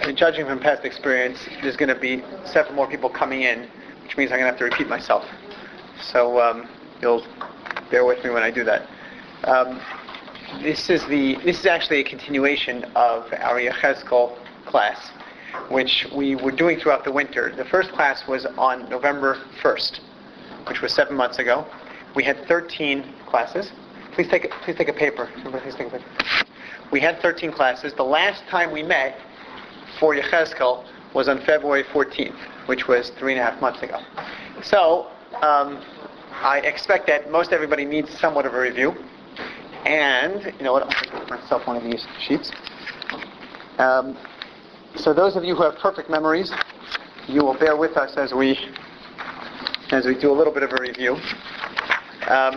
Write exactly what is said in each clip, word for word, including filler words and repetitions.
And judging from past experience, there's going to be several more people coming in, which means I'm going to have to repeat myself. So um, you'll bear with me when I do that. Um, this is the this is actually a continuation of our Yechezkel class, which we were doing throughout the winter. The first class was on November first, which was seven months ago. We had thirteen classes. Please take a, please take a paper. Please take a paper. We had thirteen classes. The last time we met for Yechezkel was on February fourteenth, which was three and a half months ago. So um, I expect that most everybody needs somewhat of a review. And you know what? I'll give myself one of these sheets. Um, so those of you who have perfect memories, you will bear with us as we as we do a little bit of a review. Um,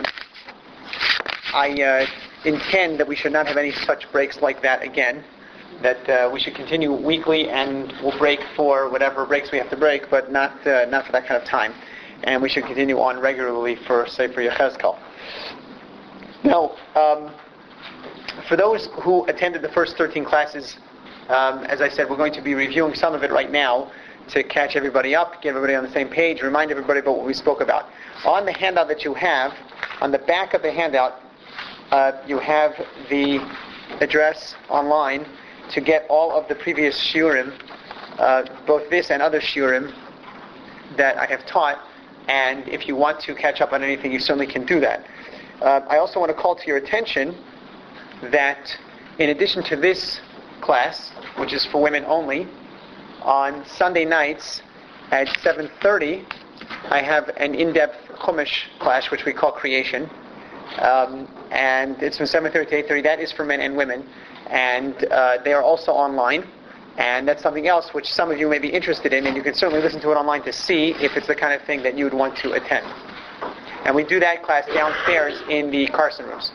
I uh, intend that we should not have any such breaks like that again. That uh, we should continue weekly, and we'll break for whatever breaks we have to break, but not uh, not for that kind of time. And we should continue on regularly for Sefer Yechezkel. Now, um, for those who attended the first thirteen classes, um, as I said, we're going to be reviewing some of it right now to catch everybody up, get everybody on the same page, remind everybody about what we spoke about. On the handout that you have, on the back of the handout, uh, you have the address online to get all of the previous shiurim, uh, both this and other shiurim that I have taught. And if you want to catch up on anything, you certainly can do that. Uh, I also want to call to your attention that in addition to this class, which is for women only, on Sunday nights at seven thirty, I have an in-depth Chumash class, which we call Creation. Um, and it's from seven thirty to eight thirty. That is for men and women. And uh, they are also online. And that's something else which some of you may be interested in, and you can certainly listen to it online to see if it's the kind of thing that you would want to attend. And we do that class downstairs in the Carson rooms.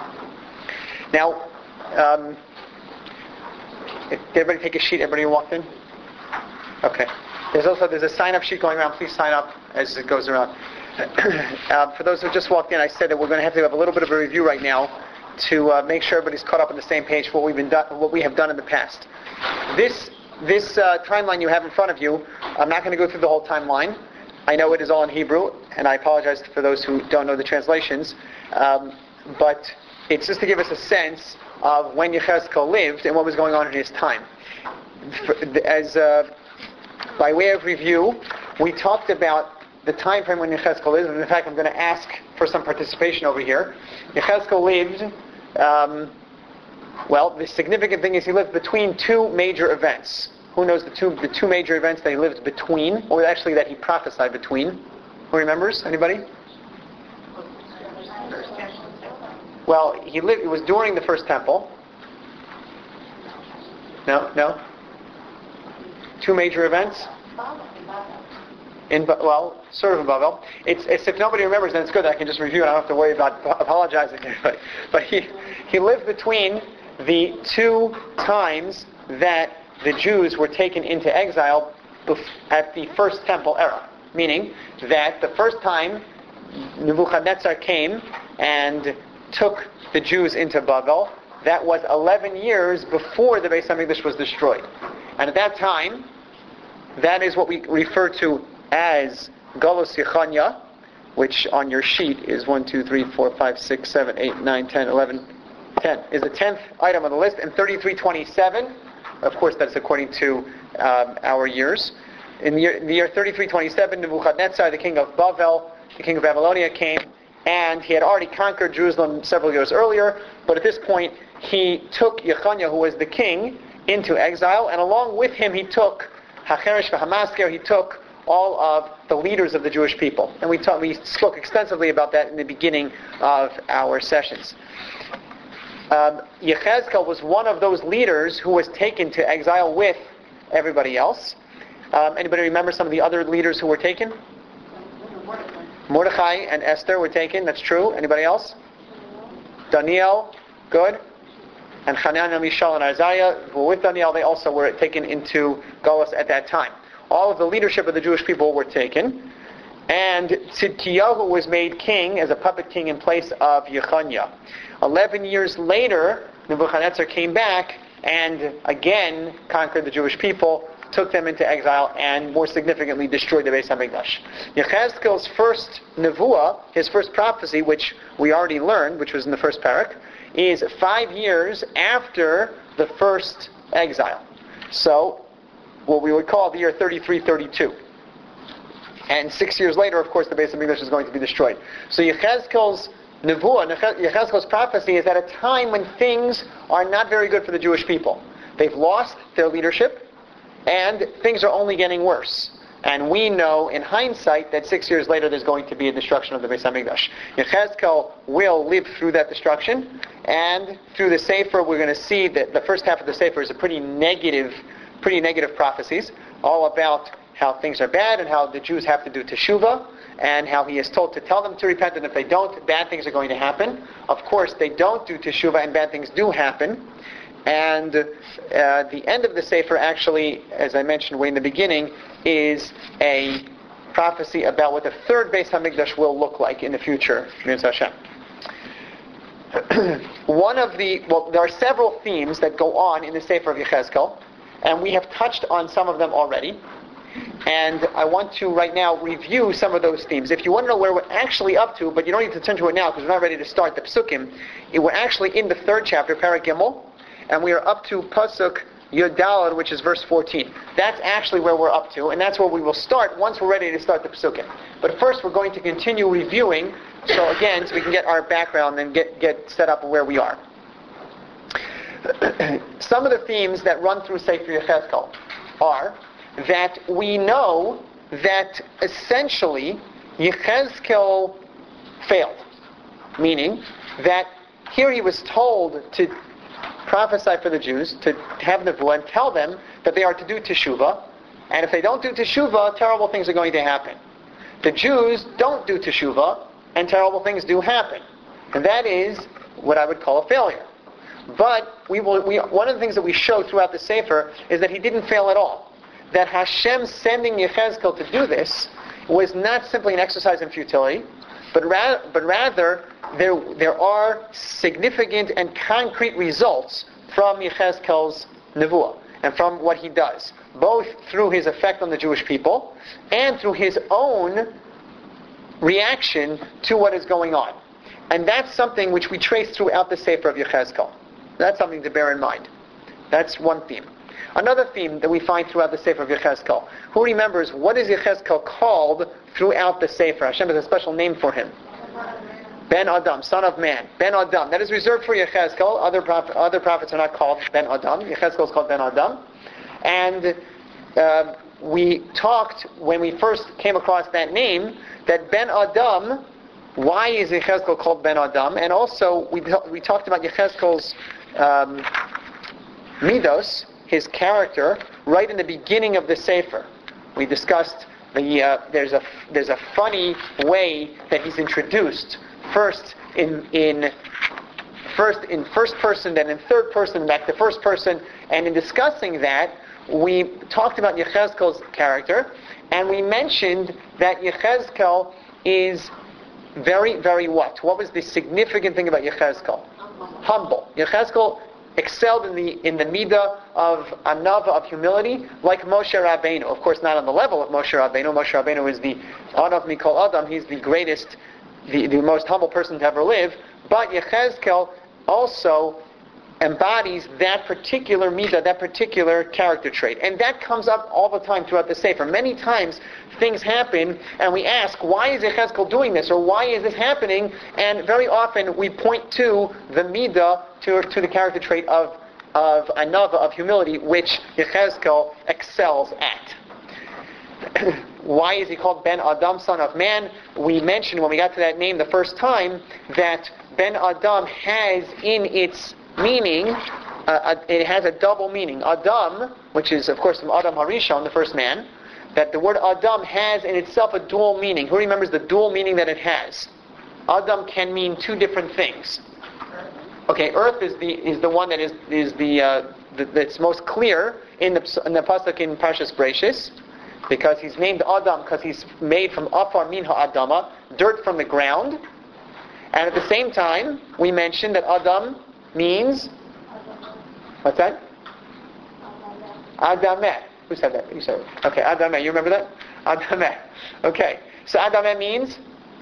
Now, um, did everybody take a sheet? Everybody who walked in? Okay. There's also there's a sign-up sheet going around. Please sign up as it goes around. uh, for those who just walked in, I said that we're going to have to have a little bit of a review right now to uh, make sure everybody's caught up on the same page for what we've been done, what we have done in the past. This this uh, timeline you have in front of you, I'm not going to go through the whole timeline. I know it is all in Hebrew, and I apologize for those who don't know the translations. Um, but it's just to give us a sense of when Yechezkel lived and what was going on in his time. As uh, by way of review, we talked about the time frame when Yechezkel lived, and in fact I'm going to ask for some participation over here. Yechezkel lived, um, well, the significant thing is he lived between two major events. Who knows the two the two major events that he lived between, or actually that he prophesied between? Who remembers? Anybody? Well, he lived. It was during the first temple. No, no. Two major events. In well, sort of in Babel. It's, it's if nobody remembers, then it's good that I can just review it. I don't have to worry about apologizing to anybody. But he he lived between the two times that the Jews were taken into exile at the first temple era. Meaning that the first time Nebuchadnezzar came and took the Jews into Babel, that was eleven years before the Beis HaMikdash was destroyed. And at that time, that is what we refer to as Galus Yechanya, which on your sheet is one, two, three, four, five, six, seven, eight, nine, ten, eleven, ten. Is the tenth item on the list, and thirty-three twenty-seven, of course that's according to um, our years. In the year, in the year thirty-three twenty-seven, Nebuchadnezzar, the king of Bavel, the king of Babylonia, came, and he had already conquered Jerusalem several years earlier, but at this point he took Yechanya, who was the king, into exile, and along with him he took HaCheresh v'Hamasker, he took all of the leaders of the Jewish people. And we talked, we spoke extensively about that in the beginning of our sessions. Um, Yechezkel was one of those leaders who was taken to exile with everybody else. Um, anybody remember some of the other leaders who were taken? Mordecai. Mordecai and Esther were taken, that's true. Anybody else? Daniel, good. And Hananiah, Mishael, and Isaiah, who were with Daniel, they also were taken into Galus at that time. All of the leadership of the Jewish people were taken. And Tzidkiyahu was made king as a puppet king in place of Yechanya. Eleven years later, Nebuchadnezzar came back and again conquered the Jewish people, took them into exile, and more significantly destroyed the Beis HaMikdash. Yechezkel's first nevuah, his first prophecy, which we already learned, which was in the first parak, is five years after the first exile. So, what we would call the year thirty-three thirty-two. And six years later, of course, the Beis HaMikdash is going to be destroyed. So Yechezkel's nevuah, Yechezkel's prophecy is at a time when things are not very good for the Jewish people. They've lost their leadership, and things are only getting worse. And we know in hindsight that six years later there's going to be a destruction of the Beis HaMikdash. Yechezkel will live through that destruction, and through the Sefer we're going to see that the first half of the Sefer is a pretty negative, pretty negative prophecies, all about how things are bad and how the Jews have to do teshuvah, and how he is told to tell them to repent, and if they don't, bad things are going to happen. Of course, they don't do teshuvah, and bad things do happen. And uh, the end of the Sefer, actually, as I mentioned way in the beginning, is a prophecy about what the third Beis HaMikdash will look like in the future. Hashem. One of the, well, there are several themes that go on in the Sefer of Yechezkel, and we have touched on some of them already. And I want to right now review some of those themes. If you want to know where we're actually up to, but you don't need to turn to it now because we're not ready to start the Psukim, we're actually in the third chapter, Parak Gimel, and we are up to Pasuk Yud Daled, which is verse fourteen. That's actually where we're up to, and that's where we will start once we're ready to start the Psukim. But first we're going to continue reviewing, so again, so we can get our background and get, get set up where we are. Some of the themes that run through Sefer Yechezkel are that we know that essentially Yechezkel failed. Meaning that here he was told to prophesy for the Jews, to have nevuah and tell them that they are to do teshuvah, and if they don't do teshuvah, terrible things are going to happen. The Jews don't do teshuvah, and terrible things do happen. And that is what I would call a failure. But we will, we, one of the things that we show throughout the Sefer is that he didn't fail at all. That Hashem sending Yechezkel to do this was not simply an exercise in futility, but, ra- but rather there, there are significant and concrete results from Yechezkel's nevuah and from what he does, both through his effect on the Jewish people and through his own reaction to what is going on. And that's something which we trace throughout the Sefer of Yechezkel. That's something to bear in mind. That's one theme. Another theme that we find throughout the Sefer of Yechezkel. Who remembers what is Yechezkel called throughout the Sefer? Hashem has a special name for him. Ben Adam, son of man. Ben Adam. That is reserved for Yechezkel. Other, prophet, other prophets are not called Ben Adam. Yechezkel is called Ben Adam. And uh, we talked, when we first came across that name, that Ben Adam, why is Yechezkel called Ben Adam? And also, we, we talked about Yechezkel's um, midos, his character, right in the beginning of the Sefer. We discussed the uh, there's a there's a funny way that he's introduced. First in in first in first person, then in third person, back to first person. And in discussing that, we talked about Yechezkel's character, and we mentioned that Yechezkel is very, very what? What was the significant thing about Yechezkel? Humble. Yechezkel excelled in the in the midah of anava, of humility, like Moshe Rabbeinu. Of course, not on the level of Moshe Rabbeinu. Moshe Rabbeinu is the Anav Mikol Adam. He's the greatest, the, the most humble person to ever live. But Yechezkel also embodies that particular midah, that particular character trait. And that comes up all the time throughout the Sefer. Many times things happen and we ask, why is Yechezkel doing this? Or why is this happening? And very often we point to the midah, to, to the character trait of, of anava, of humility, which Yechezkel excels at. Why is he called Ben Adam, son of man? We mentioned when we got to that name the first time that Ben Adam has in its meaning, uh, it has a double meaning. Adam, which is of course from Adam Harishon, the first man, that the word Adam has in itself a dual meaning. Who remembers the dual meaning that it has? Adam can mean two different things. Okay, earth is the is the one that is is the, uh, the that's most clear in the in the pasuk in Parshas Bereishis, because he's named Adam because he's made from Afar Min Ha'adama, dirt from the ground. And at the same time, we mentioned that Adam means, what's that? Adameh. Who said that? You said it. Okay, Adameh. You remember that? Adameh. Okay. So Adameh means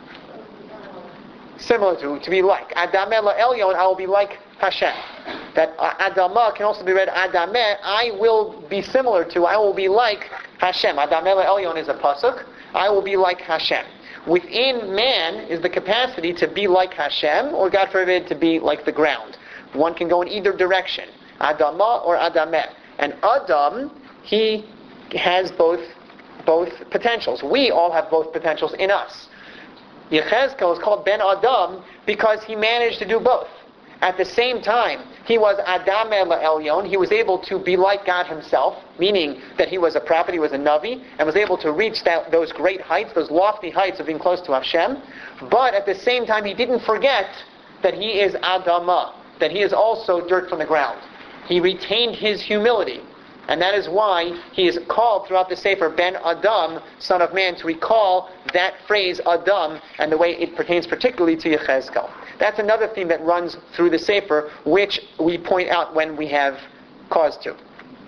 similar to, to be like. Adameh la'elyon, I will be like Hashem. That uh, Adamah can also be read Adameh, I will be similar to, I will be like Hashem. Adameh la'elyon is a pasuk. I will be like Hashem. Within man is the capacity to be like Hashem, or God forbid, to be like the ground. One can go in either direction, Adamah or Adameh. And Adam, he has both both potentials. We all have both potentials in us. Yechezkel is called Ben Adam because he managed to do both. At the same time, he was Adameh la'elyon. He was able to be like God himself, meaning that he was a prophet, he was a Navi, and was able to reach that, those great heights, those lofty heights of being close to Hashem. But at the same time, he didn't forget that he is Adamah, that he is also dirt from the ground. He retained his humility. And that is why he is called throughout the Sefer Ben Adam, son of man, to recall that phrase Adam and the way it pertains particularly to Yechezkel. That's another theme that runs through the Sefer, which we point out when we have cause to.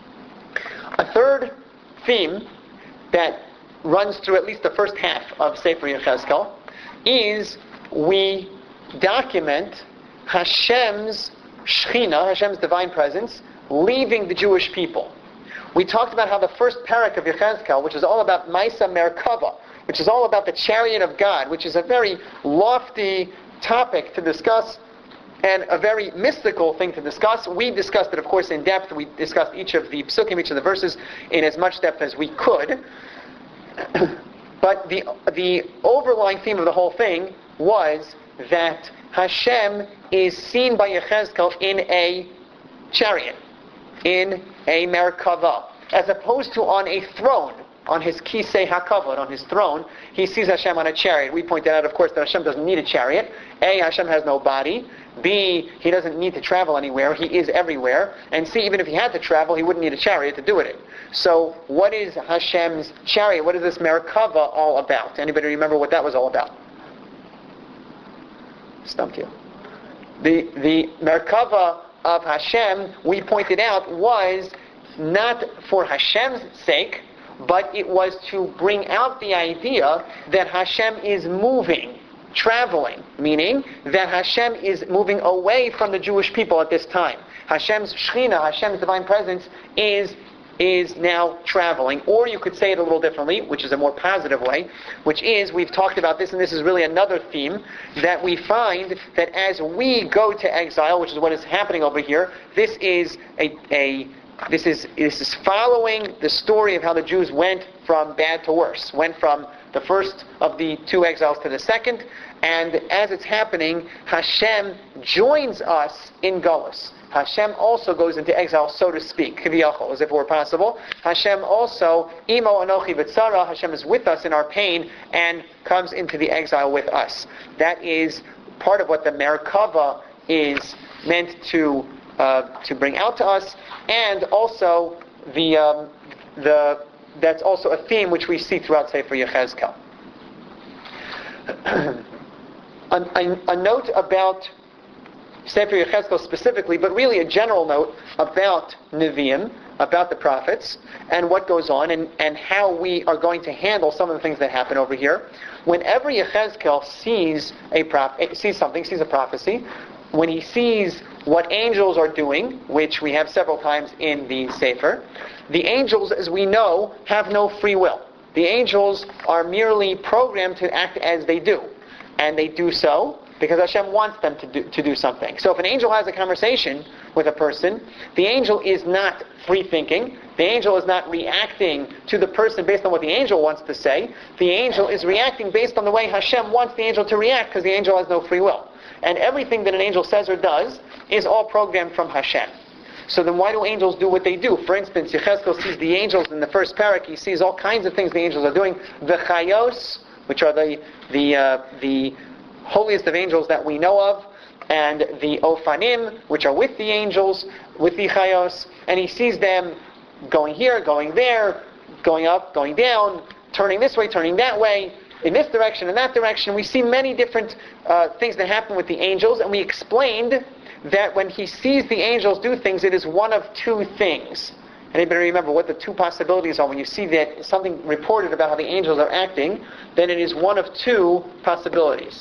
A third theme that runs through at least the first half of Sefer Yechezkel is we document Hashem's Shechina, Hashem's divine presence, leaving the Jewish people. We talked about how the first parak of Yechezkel, which is all about Maisa Merkava, which is all about the chariot of God, which is a very lofty topic to discuss and a very mystical thing to discuss. We discussed it, of course, in depth. We discussed each of the psukim, each of the verses, in as much depth as we could. But the the overlying theme of the whole thing was that Hashem is seen by Yechezkel in a chariot, in a Merkava, as opposed to on a throne, on his Kisei HaKavod, on his throne. He sees Hashem on a chariot. We pointed out, of course, that Hashem doesn't need a chariot. A, Hashem has no body. B, he doesn't need to travel anywhere. He is everywhere. And C, even if he had to travel, he wouldn't need a chariot to do it in. So what is Hashem's chariot? What is this Merkava all about? Anybody remember what that was all about? Stumped you. The, the Merkava of Hashem, we pointed out, was not for Hashem's sake, but it was to bring out the idea that Hashem is moving, traveling, meaning that Hashem is moving away from the Jewish people at this time. Hashem's Shechina, Hashem's divine presence, is is now traveling. Or you could say it a little differently, which is a more positive way, which is, we've talked about this, and this is really another theme, that we find that as we go to exile, which is what is happening over here, this is a, a this is this is following the story of how the Jews went from bad to worse, went from the first of the two exiles to the second, and as it's happening, Hashem joins us in Golus. Hashem also goes into exile, so to speak, kiviyachol, as if it were possible. Hashem also, imo anochi v'tzara, Hashem is with us in our pain and comes into the exile with us. That is part of what the Merkava is meant to uh, to bring out to us, and also the um, the that's also a theme which we see throughout Sefer Yechezkel. a, a, a note about Sefer Yechezkel specifically, but really a general note about Nevi'im, about the prophets, and what goes on, and, and how we are going to handle some of the things that happen over here. Whenever Yechezkel sees a prophet, sees something, sees a prophecy, when he sees what angels are doing, which we have several times in the Sefer, the angels, as we know, have no free will. The angels are merely programmed to act as they do, and they do so because Hashem wants them to do, to do something. So if an angel has a conversation with a person, the angel is not free thinking. The angel is not reacting to the person based on what the angel wants to say. The angel is reacting based on the way Hashem wants the angel to react, because the angel has no free will. And everything that an angel says or does is all programmed from Hashem. So then why do angels do what they do? For instance, Yechezkel sees the angels in the first parak. He sees all kinds of things the angels are doing. The Chayos, which are the the uh, the holiest of angels that we know of, and the Ofanim, which are with the angels, with the Chayos, and he sees them going here, going there, going up, going down, turning this way, turning that way, in this direction, in that direction. We see many different uh, things that happen with the angels, and we explained that when he sees the angels do things, it is one of two things. Anybody remember what the two possibilities are when you see that something reported about how the angels are acting? Then it is one of two possibilities.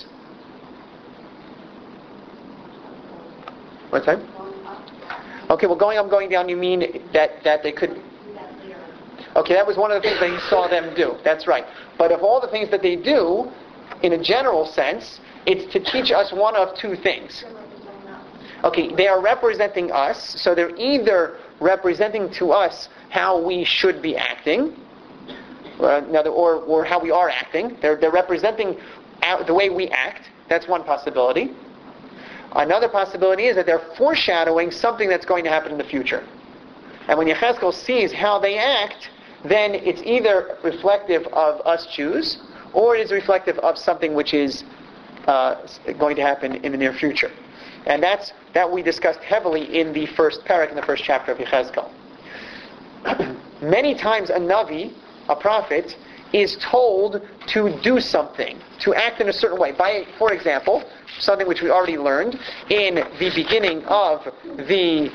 What's that? Okay, well, going up, going down, you mean that, that they could... Okay, that was one of the things that he saw them do. That's right. But of all the things that they do, in a general sense, it's to teach us one of two things. Okay, they are representing us, so they're either representing to us how we should be acting, uh, or, or how we are acting. They're, they're representing our, the way we act. That's one possibility. Another possibility is that they're foreshadowing something that's going to happen in the future. And when Yechezkel sees how they act, then it's either reflective of us Jews, or it is reflective of something which is uh, going to happen in the near future. And that's that we discussed heavily in the first parak, in the first chapter of Yechezkel. Many times a Navi, a prophet, is told to do something, to act in a certain way. By, for example, something which we already learned in the beginning of the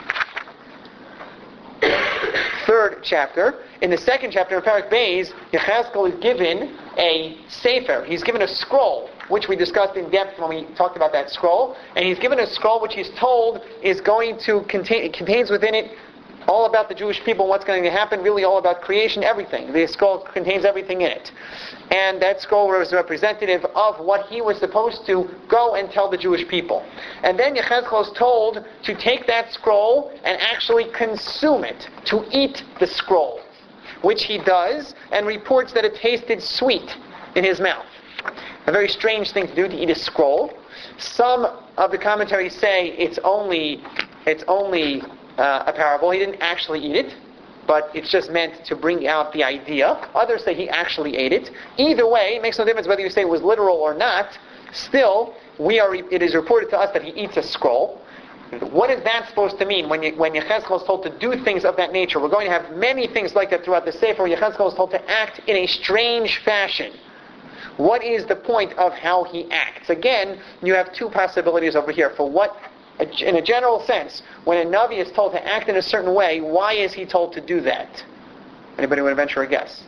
third chapter. In the second chapter of Parak Beis, Yechezkel is given a sefer. He's given a scroll, which we discussed in depth when we talked about that scroll. And he's given a scroll which he's told is going to contain, it contains within it all about the Jewish people, what's going to happen, really all about creation, everything. The scroll contains everything in it. And that scroll was representative of what he was supposed to go and tell the Jewish people. And then Yechezkel is told to take that scroll and actually consume it, to eat the scroll, which he does, and reports that it tasted sweet in his mouth. A very strange thing to do, to eat a scroll. Some of the commentaries say it's only, it's only uh, a parable. He didn't actually eat it, but it's just meant to bring out the idea. Others say he actually ate it. Either way, it makes no difference whether you say it was literal or not. Still, we are. It is reported to us that he eats a scroll. What is that supposed to mean when, you, when Yechezkel is told to do things of that nature? We're going to have many things like that throughout the Sefer. Yechezkel is told to act in a strange fashion. What is the point of how he acts? Again, you have two possibilities over here. For what, in a general sense, when a Navi is told to act in a certain way, why is he told to do that? Anybody want to venture a guess?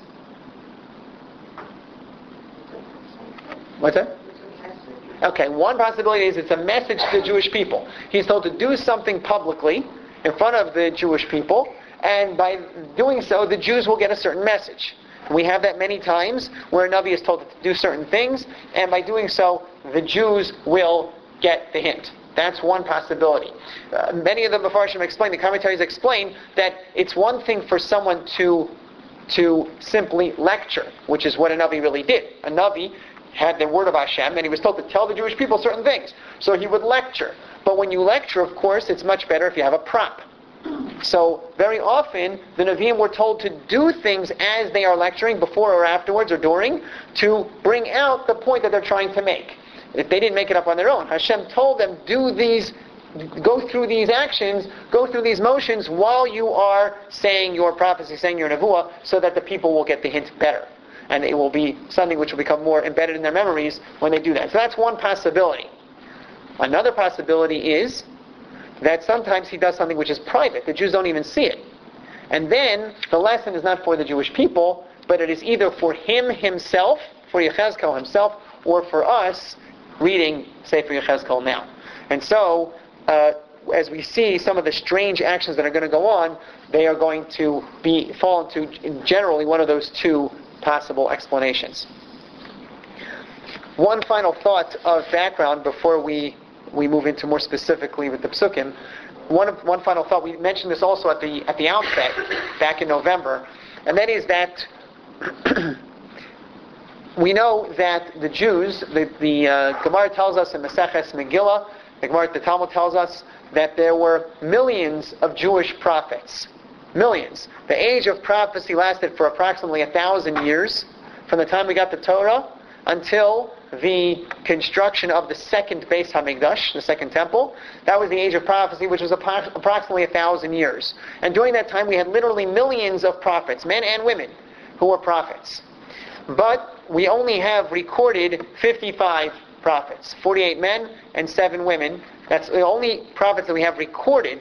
What's that? Okay, one possibility is it's a message to the Jewish people. He's told to do something publicly in front of the Jewish people, and by doing so, the Jews will get a certain message. We have that many times where a Navi is told to do certain things, and by doing so, the Jews will get the hint. That's one possibility. Uh, many of the Mefarshim explain, the commentaries explain, that it's one thing for someone to, to simply lecture, which is what a Navi really did. A Navi had the word of Hashem, and he was told to tell the Jewish people certain things. So he would lecture. But when you lecture, of course, it's much better if you have a prop. So very often, the Nevi'im were told to do things as they are lecturing, before or afterwards or during, to bring out the point that they're trying to make. If they didn't make it up on their own, Hashem told them, do these, go through these actions, go through these motions while you are saying your prophecy, saying your nevuah, so that the people will get the hint better. And it will be something which will become more embedded in their memories when they do that. So that's one possibility. Another possibility is that sometimes he does something which is private. The Jews don't even see it. And then the lesson is not for the Jewish people, but it is either for him himself, for Yechezkel himself, or for us reading Sefer Yechezkel now. And so, uh, as we see some of the strange actions that are going to go on, they are going to be fall into generally one of those two possible explanations. One final thought of background before we we move into more specifically with the Psukim. One of, one final thought. We mentioned this also at the at the outset back in November, and that is that we know that the Jews, the, the uh, Gemara tells us in Maseches Megillah, the Gemara, the Talmud tells us that there were millions of Jewish prophets. Millions. The age of prophecy lasted for approximately a thousand years, from the time we got the Torah until the construction of the second Beis Hamikdash, the second temple. That was the age of prophecy, which was appro- approximately a thousand years. And during that time, we had literally millions of prophets, men and women, who were prophets. But we only have recorded fifty-five prophets, forty-eight men and seven women. That's the only prophets that we have recorded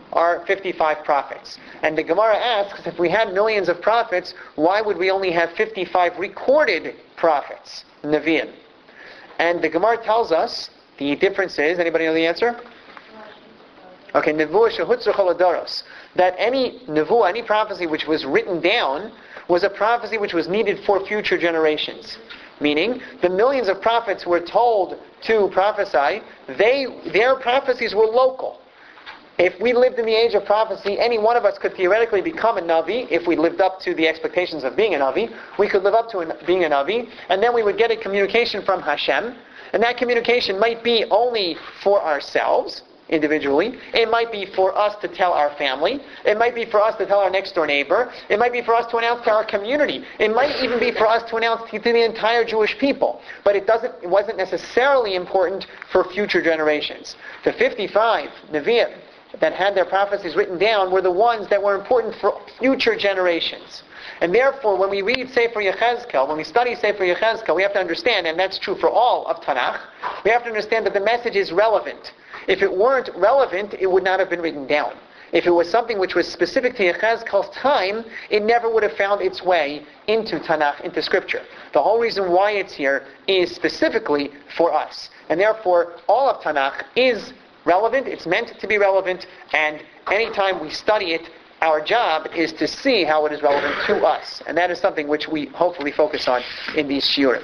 are fifty-five prophets. And the Gemara asks, if we had millions of prophets, why would we only have fifty-five recorded prophets, Nevi'im? And the Gemara tells us the difference is, anybody know the answer? Okay, Nevuah shehutzah chol hadoros. That any Nevuah, any prophecy which was written down, was a prophecy which was needed for future generations. Meaning, the millions of prophets were told to prophesy, they their prophecies were local. If we lived in the age of prophecy, any one of us could theoretically become a Navi. If we lived up to the expectations of being a Navi, we could live up to an, being a Navi, and then we would get a communication from Hashem, and that communication might be only for ourselves, individually. It might be for us to tell our family. It might be for us to tell our next door neighbor. It might be for us to announce to our community. It might even be for us to announce to the entire Jewish people. But it doesn't. It wasn't necessarily important for future generations. The fifty-five Nevi'im that had their prophecies written down were the ones that were important for future generations. And therefore, when we read Sefer Yechezkel, when we study Sefer Yechezkel, we have to understand, and that's true for all of Tanakh, we have to understand that the message is relevant. If it weren't relevant, it would not have been written down. If it was something which was specific to Yechezkel's time, it never would have found its way into Tanakh, into Scripture. The whole reason why it's here is specifically for us. And therefore, all of Tanakh is relevant, it's meant to be relevant, and anytime we study it, our job is to see how it is relevant to us. And that is something which we hopefully focus on in these shiurim.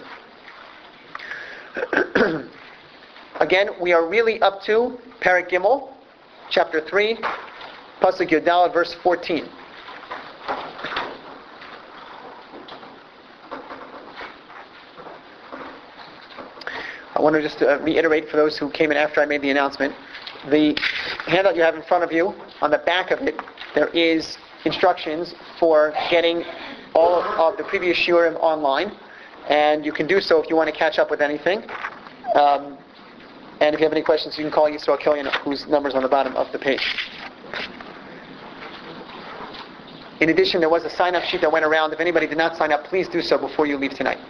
Again, we are really up to Perek Gimel, chapter three, Pasuk Yud Daled, verse fourteen. I want to just uh, reiterate for those who came in after I made the announcement. The handout you have in front of you, on the back of it, there is instructions for getting all of, of the previous shiurim online, and you can do so if you want to catch up with anything. Um, and if you have any questions, you can call Yisrael Killian, whose number's on the bottom of the page. In addition, there was a sign-up sheet that went around. If anybody did not sign up, please do so before you leave tonight.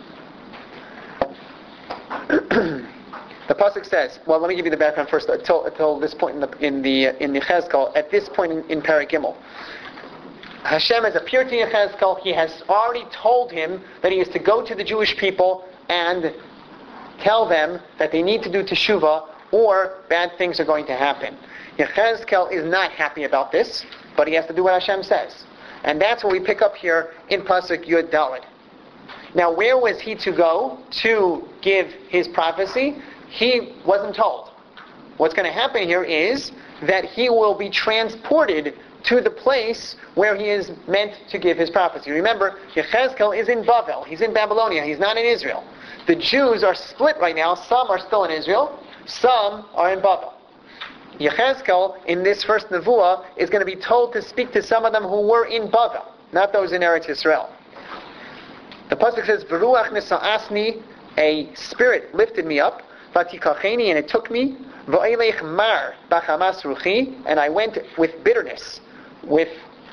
The pasuk says, well, let me give you the background first. Until, until this point in the in the in the Yechezkel, at this point in, in Perek Gimel, Hashem has appeared to Yechezkel. He has already told him that he is to go to the Jewish people and tell them that they need to do teshuvah, or bad things are going to happen. Yechezkel is not happy about this, but he has to do what Hashem says, and that's what we pick up here in pasuk Yud Daled. Now, where was he to go to give his prophecy? He wasn't told. What's going to happen here is that he will be transported to the place where he is meant to give his prophecy. Remember, Yechezkel is in Bavel. He's in Babylonia. He's not in Israel. The Jews are split right now. Some are still in Israel. Some are in Bavel. Yechezkel, in this first Nevuah, is going to be told to speak to some of them who were in Bavel, not those in Eretz Yisrael. The pasuk says, "V'ruach nisa'asni," a spirit lifted me up, "Vatikacheni," and it took me, "V'oilech mar b'chamas ruchi," and I went with bitterness, with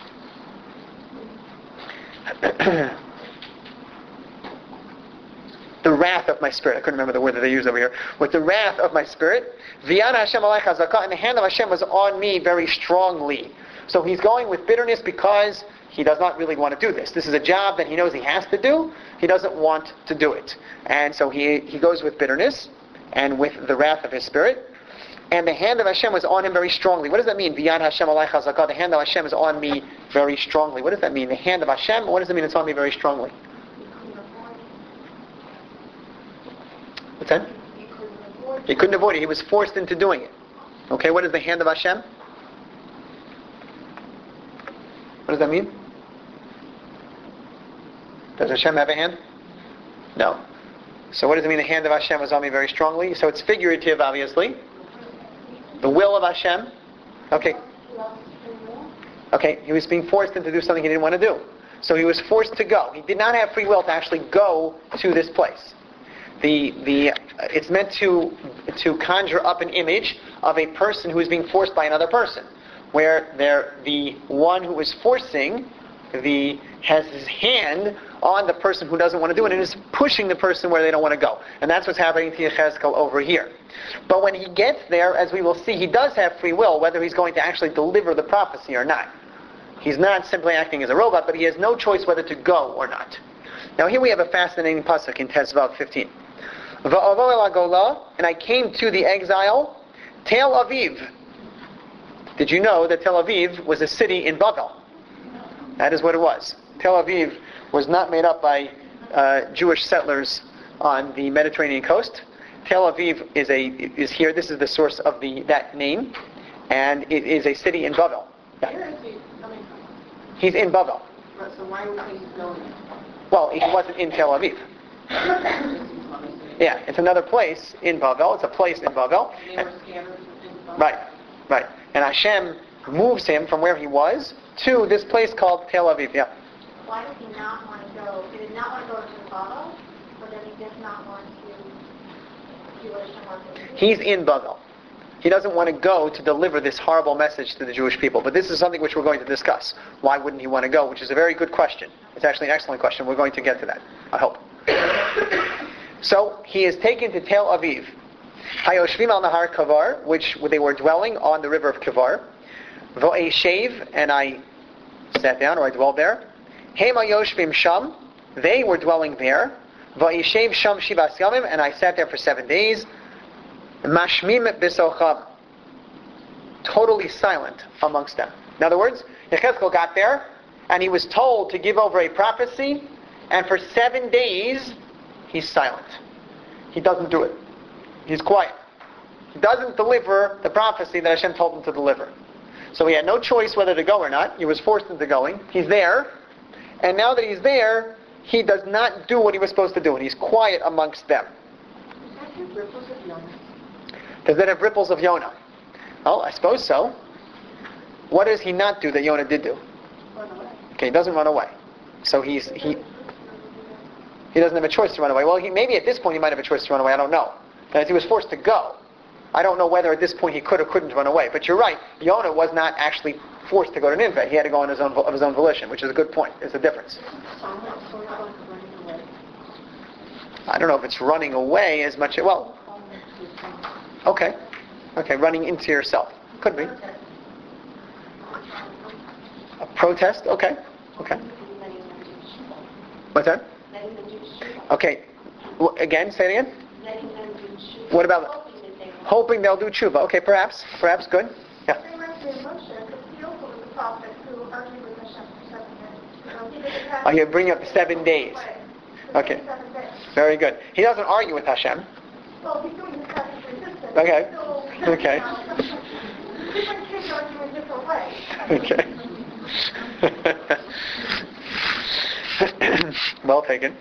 the wrath of my spirit. I couldn't remember the word that they use over here. With the wrath of my spirit, V'yad Hashem alei chazaka, and the hand of Hashem was on me very strongly. So he's going with bitterness because he does not really want to do this. This is a job that he knows he has to do. He doesn't want to do it. And so he, he goes with bitterness and with the wrath of his spirit. And the hand of Hashem was on him very strongly. What does that mean? V'yad Hashem alei chazaka. The hand of Hashem is on me very strongly. What does that mean? The hand of Hashem, what does it mean it's on me very strongly? What's that? He couldn't avoid it. He was forced into doing it. Okay, what is the hand of Hashem? What does that mean? Does Hashem have a hand? No. So what does it mean the hand of Hashem was on me very strongly? So it's figurative, obviously. The will of Hashem. Okay. Okay, he was being forced into do something he didn't want to do. So he was forced to go. He did not have free will to actually go to this place. The the it's meant to to conjure up an image of a person who is being forced by another person, where they're the one who is forcing the has his hand on the person who doesn't want to do it and is pushing the person where they don't want to go. And that's what's happening to Yechezkel over here. But when he gets there, as we will see, he does have free will, whether he's going to actually deliver the prophecy or not. He's not simply acting as a robot, but he has no choice whether to go or not. Now here we have a fascinating pasuk in Tezvav fifteen. Va'avo el hagolah, and I came to the exile, Tel Aviv. Did you know that Tel Aviv was a city in Bavel? That is what it was. Tel Aviv was not made up by uh, Jewish settlers on the Mediterranean coast. Tel Aviv is a is here. This is the source of the that name, and it is a city in Bavel. Yeah. Where is he coming from? He's in Bavel. Right, so why would he go there? Well, he wasn't in Tel Aviv. Yeah, it's another place in Bavel. It's a place in Bavel. They were scattered in Bavel. Right, right. And Hashem moves him from where he was to this place called Tel Aviv. Yeah. Why does he not want to go? He did not want to go to Bavel, or does he just not want to do what Hashem wants him to do? He's in Bavel. He doesn't want to go to deliver this horrible message to the Jewish people. But this is something which we're going to discuss. Why wouldn't he want to go? Which is a very good question. It's actually an excellent question. We're going to get to that, I hope. So he is taken to Tel Aviv. Hayoshvim al Nahar Kavar, which they were dwelling on the river of Kavar. Vo'eshev, and I sat down, or I dwelled there. Hema Yoshvim Sham, they were dwelling there. Vo'eshev Sham Shivas Yamim, and I sat there for seven days. Mashmim Bisocham, totally silent amongst them. In other words, Yechezkel got there, and he was told to give over a prophecy, and for seven days, he's silent. He doesn't do it. He's quiet. He doesn't deliver the prophecy that Hashem told him to deliver. So he had no choice whether to go or not. He was forced into going. He's there, and now that he's there, he does not do what he was supposed to do, and he's quiet amongst them. Does that have ripples of Yonah? Oh, I suppose so. What does he not do that Yonah did do? Run away. Okay, he doesn't run away. So he's he he doesn't have a choice to run away. Well, he, maybe at this point he might have a choice to run away. I don't know. As he was forced to go, I don't know whether at this point he could or couldn't run away. But you're right. Yonah was not actually forced to go to Nineveh. He had to go on his own of his own volition, which is a good point. It's a difference. I don't know if it's running away as much. Well, okay, okay, running into yourself could be a protest. Okay, okay. What's that? Okay. W- again, say it again. What about hoping they'll do tshuva? Okay, perhaps, perhaps, good. Yeah. Pretty much in Moshe, because he also was a prophet who argued with Hashem for seven days. You know, he didn't have- Oh, you're bringing up the seven days. Right. Okay. Seven days. Very good. He doesn't argue with Hashem. Well, he's doing his best resistance. Okay. So, Okay. you know, different kids argue in different ways. Okay. Well taken.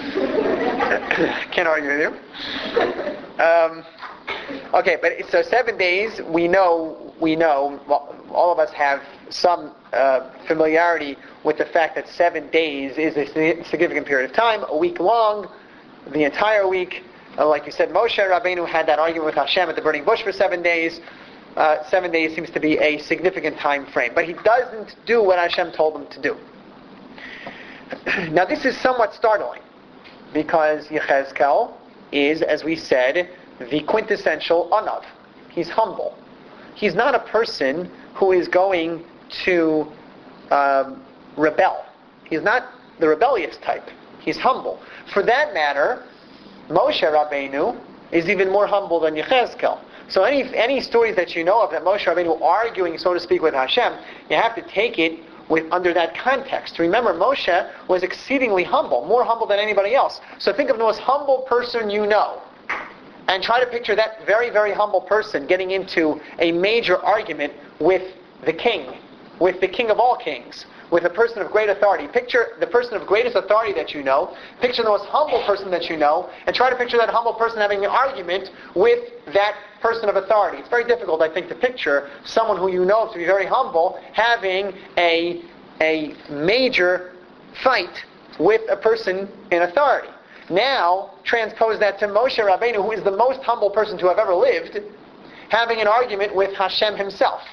Can't argue with you. Um, okay, but so seven days. We know. We know. Well, all of us have some uh, familiarity with the fact that seven days is a significant period of time. A week long, the entire week. Uh, like you said, Moshe Rabbeinu had that argument with Hashem at the burning bush for seven days. Uh, seven days seems to be a significant time frame, but he doesn't do what Hashem told him to do. Now, this is somewhat startling, because Yechezkel is, as we said, the quintessential Anav. He's humble. He's not a person who is going to um, rebel. He's not the rebellious type. He's humble. For that matter, Moshe Rabbeinu is even more humble than Yechezkel. So any any stories that you know of that Moshe Rabbeinu arguing, so to speak, with Hashem, you have to take it with under that context. Remember, Moshe was exceedingly humble, more humble than anybody else. So think of the most humble person you know, and try to picture that very, very humble person getting into a major argument with the king, with the king of all kings, with a person of great authority. Picture the person of greatest authority that you know, picture the most humble person that you know, and try to picture that humble person having an argument with that person of authority. It's very difficult, I think, to picture someone who you know to be very humble having a, a major fight with a person in authority. Now, transpose that to Moshe Rabbeinu, who is the most humble person to have ever lived, having an argument with Hashem himself.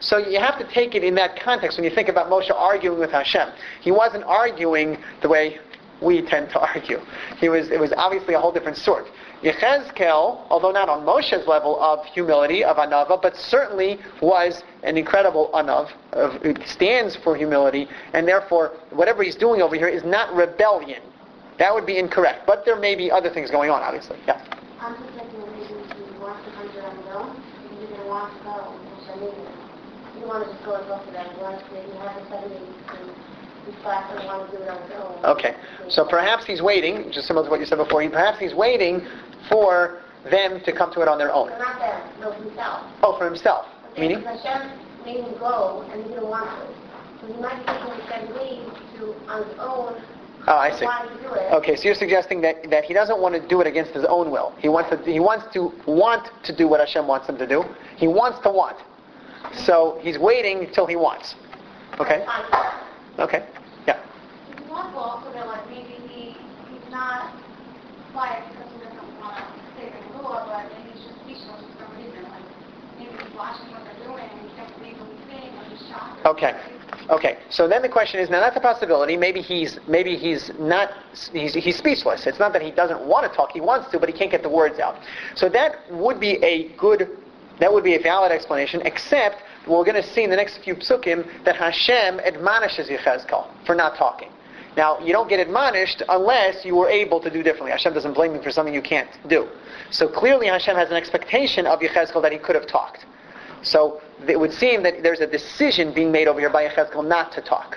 So you have to take it in that context when you think about Moshe arguing with Hashem. He wasn't arguing the way we tend to argue. He was. It was obviously a whole different sort. Yechezkel, although not on Moshe's level of humility, of anava, but certainly was an incredible anav. Of, it stands for humility, and therefore whatever he's doing over here is not rebellion. That would be incorrect. But there may be other things going on, obviously. Yeah. I'm just thinking maybe he wants to come to them alone, and he didn't want to go, which I mean, he didn't want to just go and go for them. He wanted to maybe have a study and his class and want to do it on his own. Okay. So perhaps he's waiting, just similar to what you said before, he, perhaps he's waiting for them to come to it on their own. But not them, no, himself. Oh, for himself. Okay, Meaning? because Hashem made him go, and he didn't want to. So he might be taking the same lead to, on his own, Oh, I see. wanting to do it. Okay, so you're suggesting that, that he doesn't want to do it against his own will. He wants to he wants to want to do what Hashem wants him to do. He wants to want. So he's waiting till he wants. Okay? Okay. Yeah. It's possible also that like maybe he he's not quiet because he doesn't want to say the law, but maybe he's just speechless for some reason. Like maybe he's watching what they're doing and he can't believe what he's saying or he's shocked. Okay. Okay. So then the question is, now that's a possibility. Maybe he's maybe he's not he's he's speechless. It's not that he doesn't want to talk. He wants to, but he can't get the words out. So that would be a good that would be a valid explanation, except we're going to see in the next few psukim that Hashem admonishes Yechezkel for not talking. Now, you don't get admonished unless you were able to do differently. Hashem doesn't blame you for something you can't do. So clearly Hashem has an expectation of Yechezkel that he could have talked. So it would seem that there's a decision being made over here by Yechezkel not to talk.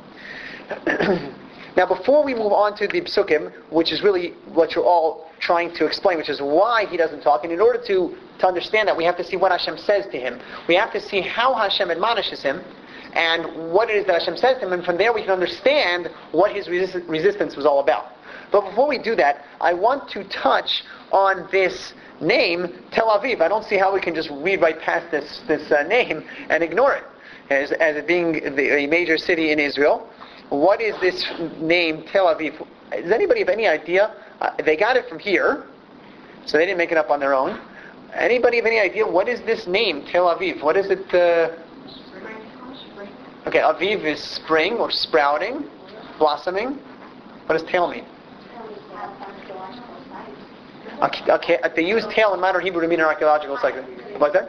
Now, before we move on to the psukim, which is really what you're all trying to explain, which is why he doesn't talk, and in order to, to understand that, we have to see what Hashem says to him. We have to see how Hashem admonishes him, and what it is that Hashem says to him, and from there we can understand what his resist- resistance was all about. But before we do that, I want to touch on this name, Tel Aviv. I don't see how we can just read right past this, this uh, name and ignore it, as, as it being the, a major city in Israel. What is this name, Tel Aviv? Does anybody have any idea? Uh, they got it from here, so they didn't make it up on their own. Anybody have any idea what is this name, Tel Aviv? What is it? Uh... Okay, Aviv is spring or sprouting, blossoming. What does Tel mean? Okay, okay, they use Tel in modern Hebrew to mean an archaeological site. What's that?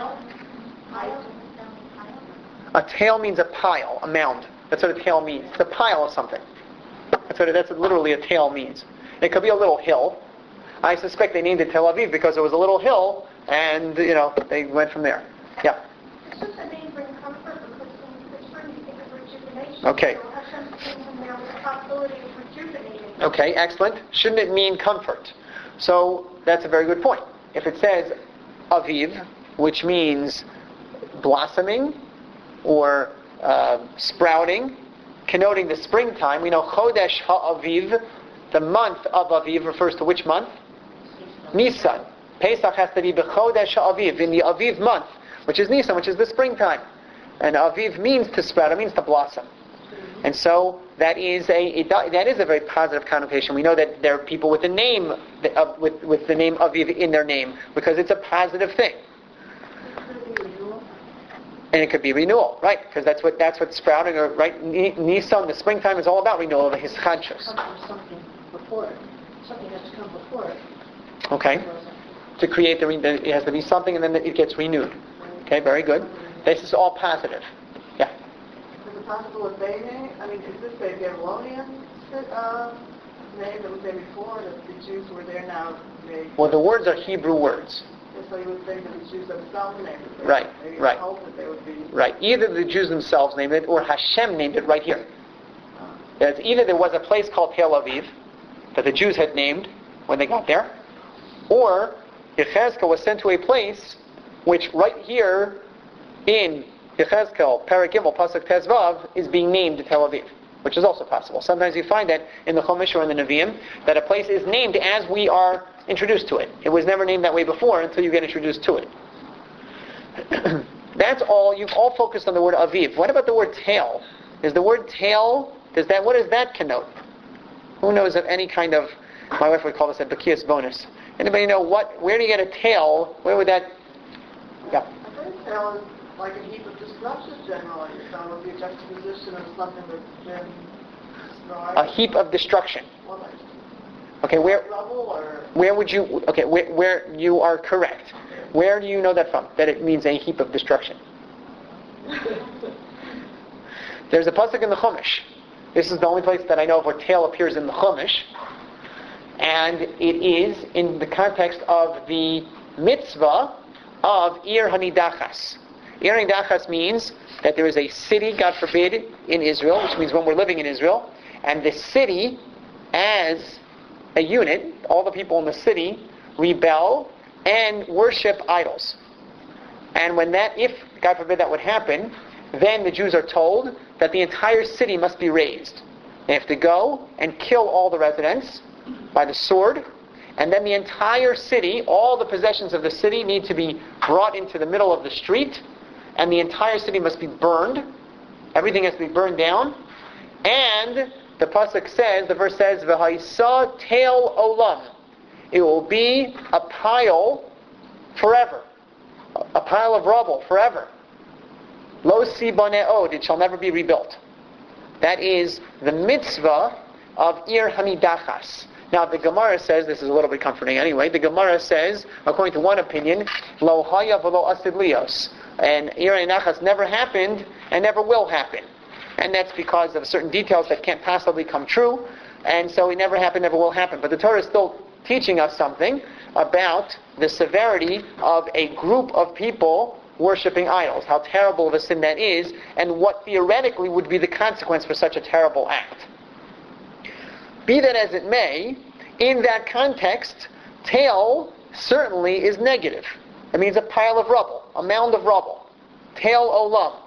A tail means a pile, a mound. That's what a tail means. It's a pile of something. That's what it, that's what literally a tail means. It could be a little hill. I suspect they named it Tel Aviv because it was a little hill, and you know they went from there. Yeah. It's just a name for comfort because it's spring, you think of rejuvenation. Okay. So Hashem's giving him now the possibility of rejuvenating. Okay, excellent. Shouldn't it mean comfort? So that's a very good point. If it says Aviv, which means blossoming or uh, sprouting, connoting the springtime, we know Chodesh HaAviv, the month of Aviv, refers to which month? Nisan. Pesach has to be B'Chodesh HaAviv, in the Aviv month, which is Nisan, which is the springtime. And Aviv means to sprout, it means to blossom. And so that is a it, that is a very positive connotation. We know that there are people with the name uh, with with the name Aviv in their name because it's a positive thing. And it could be renewal, right? Because that's what that's what sprouting or right Nisan, the springtime, is all about renewal of his chadshus. Something before it. Something has to come before it. Okay. To create the re- it has to be something, and then it gets renewed. Okay, very good. This is all positive. Yeah. Is it possible that they name? I mean, is this a Babylonian uh, name that was there before? That the Jews were there now? They, Well, the words are Hebrew words. so you would think that the Jews themselves named it. Right, Maybe right. hope that they would be. Right. Either the Jews themselves named it, or Hashem named it right here. It's either there was a place called Tel Aviv that the Jews had named when they got there, or Yechezkel was sent to a place which right here in Yechezkel, Perek Gimel, Pasuk Tezvav, is being named Tel Aviv, which is also possible. Sometimes you find that in the Chumash or in the Nevi'im, that a place is named as we are introduced to it. It was never named that way before until you get introduced to it. That's all. You've all focused on the word Aviv. What about the word tail? Is the word tail, does that, what does that connote? Who knows of any kind of, my wife would call this a Bekias bonus. Anybody know what, where do you get a tail? Where would that, yeah. I think tail is like a heap of destruction generally. So it would be a juxtaposition of something that's been destroyed. A heap of destruction. Well, like Okay, where rubble or... where would you? Okay, where, where you are correct. Where do you know that from? That it means a heap of destruction. There's a pasuk in the Chumash. This is the only place that I know of where tail appears in the Chumash, and it is in the context of the mitzvah of Ir Hanidachas. Ir Hanidachas means that there is a city, God forbid, in Israel, which means when we're living in Israel, and the city, as a unit, all the people in the city rebel and worship idols. And when that, if God forbid that would happen, then the Jews are told that the entire city must be razed. They have to go and kill all the residents by the sword, and then the entire city, all the possessions of the city need to be brought into the middle of the street, and the entire city must be burned. Everything has to be burned down. And the pasuk says, the verse says, "V'haisa tel olam." It will be a pile forever, a pile of rubble forever. Lo si bane'od, it shall never be rebuilt. That is the mitzvah of Ir Hanidachas. Now the Gemara says, this is a little bit comforting anyway, the Gemara says, according to one opinion, Lo haya v'lo asid lios. And Ir Hanidachas never happened and never will happen. And that's because of certain details that can't possibly come true. And so it never happened, never will happen. But the Torah is still teaching us something about the severity of a group of people worshipping idols, how terrible of a sin that is, and what theoretically would be the consequence for such a terrible act. Be that as it may, in that context, tail certainly is negative. It means a pile of rubble, a mound of rubble. Tail olam.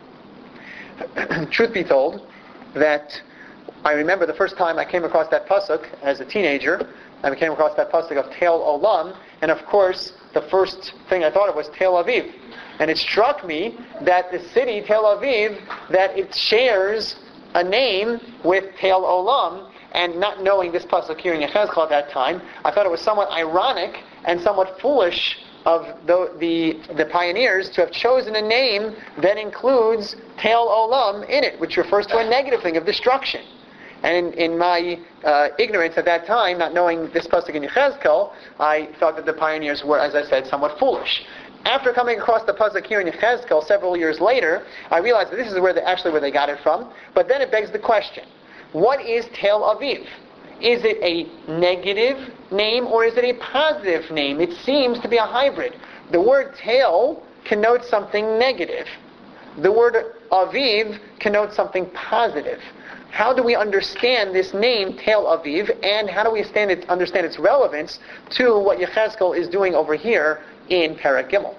Truth be told, that I remember the first time I came across that pasuk as a teenager, I came across that pasuk of Tel Olam, and of course, the first thing I thought of was Tel Aviv. And it struck me that the city, Tel Aviv, that it shares a name with Tel Olam, and not knowing this pasuk here in Yechezkel at that time, I thought it was somewhat ironic and somewhat foolish of the, the the pioneers to have chosen a name that includes Tel Olam in it, which refers to a negative thing of destruction. And in, in my uh, ignorance at that time, not knowing this pasuk in Yechezkel, I thought that the pioneers were, as I said, somewhat foolish. After coming across the pasuk here in Yechezkel several years later, I realized that this is where they, actually where they got it from. But then it begs the question: what is Tel Aviv? Is it a negative name or is it a positive name? It seems to be a hybrid. The word Tel connotes something negative. The word Aviv connotes something positive. How do we understand this name, Tel Aviv, and how do we understand, it, understand its relevance to what Yechezkel is doing over here in Perek Gimel?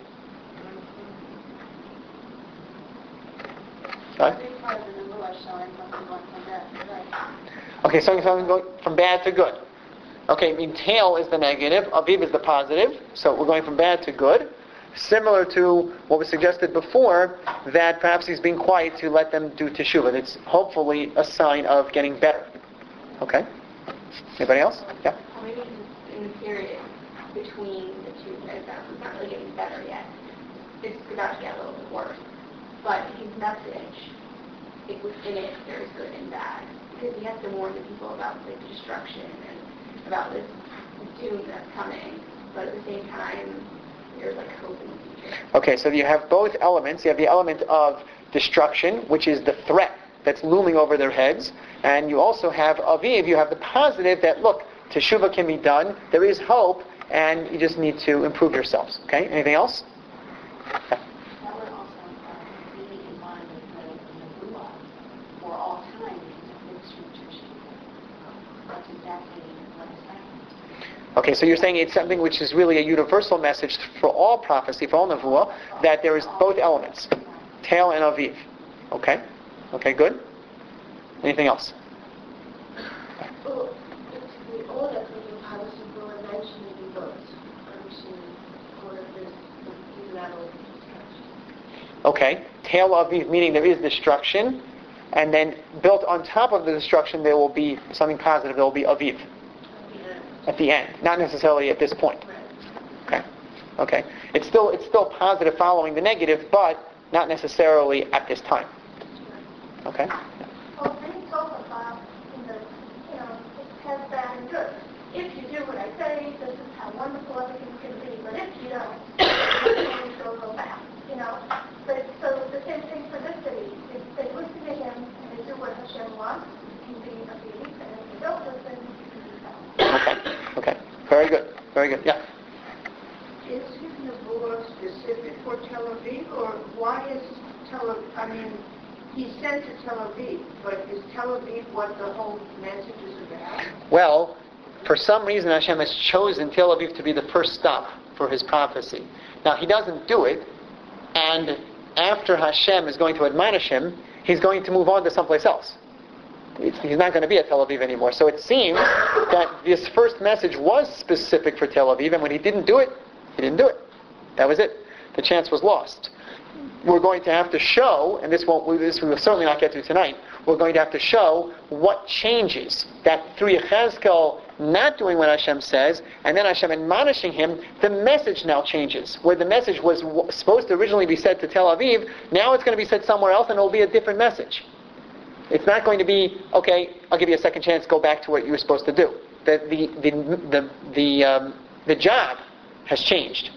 Right? Okay, so something going from bad to good. Okay, I mean, tail is the negative, Aviv is the positive, so we're going from bad to good. Similar to what was suggested before, that perhaps he's being quiet to let them do teshuvah. It's hopefully a sign of getting better. Okay? Anybody else? Yeah? Or maybe in the period between the two, it's not really getting better yet. It's about to get a little bit worse. But his message, it was in it, there's good and bad. Because he has to warn the people about the destruction and about this doom that's coming. But at the same time, there's like hope in the future. Okay, so you have both elements. You have the element of destruction, which is the threat that's looming over their heads. And you also have Aviv, you have the positive that, look, teshuvah can be done, there is hope, and you just need to improve yourselves. Okay, anything else? Yeah. That would also uh, be in line with the Nebuah for all time, because it's That's exactly what is happening. Okay, so you're saying it's something which is really a universal message for all prophecy, for all Nevuah, that there is both elements, Tel and Aviv. Okay? Okay, good. Anything else? Well, it's the order that you have as you were mentioning in books. I'm seeing order this, the level of destruction. Okay, Tel Aviv, meaning there is destruction, and then built on top of the destruction there will be something positive, there will be Aviv. At the end, not necessarily at this point. Okay, okay. It's still it's still positive following the negative, but not necessarily at this time. Okay? Well, many told about in the, you know, it's past bad and good. If you do what I say, this is how wonderful everything's going to be. But if you don't, things will go bad, you know. But so the same thing for this city. If they listen to him and they do what Hashem wants, he can be a belief. And if they don't listen, he can be found. Okay. Okay. Very good. Very good. Yeah. Is his nevuah specific for Tel Aviv, or why is Tel Aviv, I mean, he's sent to Tel Aviv, but is Tel Aviv what the whole message is about? Well, for some reason Hashem has chosen Tel Aviv to be the first stop for his prophecy. Now, he doesn't do it, and after Hashem is going to admonish him, he's going to move on to someplace else. It's, he's not going to be at Tel Aviv anymore. So it seems that this first message was specific for Tel Aviv, and when he didn't do it, he didn't do it. That was it. The chance was lost. We're going to have to show, and this won't, this we will certainly not get to tonight, we're going to have to show what changes that through Yechezkel not doing what Hashem says, and then Hashem admonishing him, the message now changes. Where the message was w- supposed to originally be said to Tel Aviv, now it's going to be said somewhere else, and it will be a different message. It's not going to be, okay, I'll give you a second chance, go back to what you were supposed to do. The the the the the, um, the job has changed.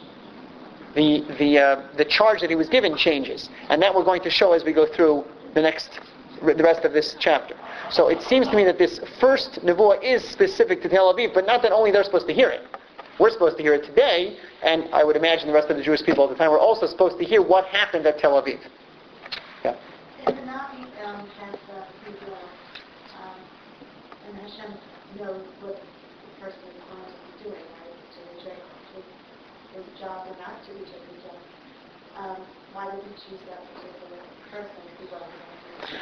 The the uh, the charge that he was given changes, and that we're going to show as we go through the next the rest of this chapter. So it seems to me that this first nevuah is specific to Tel Aviv, but not that only they're supposed to hear it. We're supposed to hear it today, and I would imagine the rest of the Jewish people at the time were also supposed to hear what happened at Tel Aviv. Yeah. And the Navi um, has uh, free will, um, and Hashem knows what the person is going to be doing, right? To reject his, his job or not to reject his job. Um, why did he choose that particular person if he wasn't going to?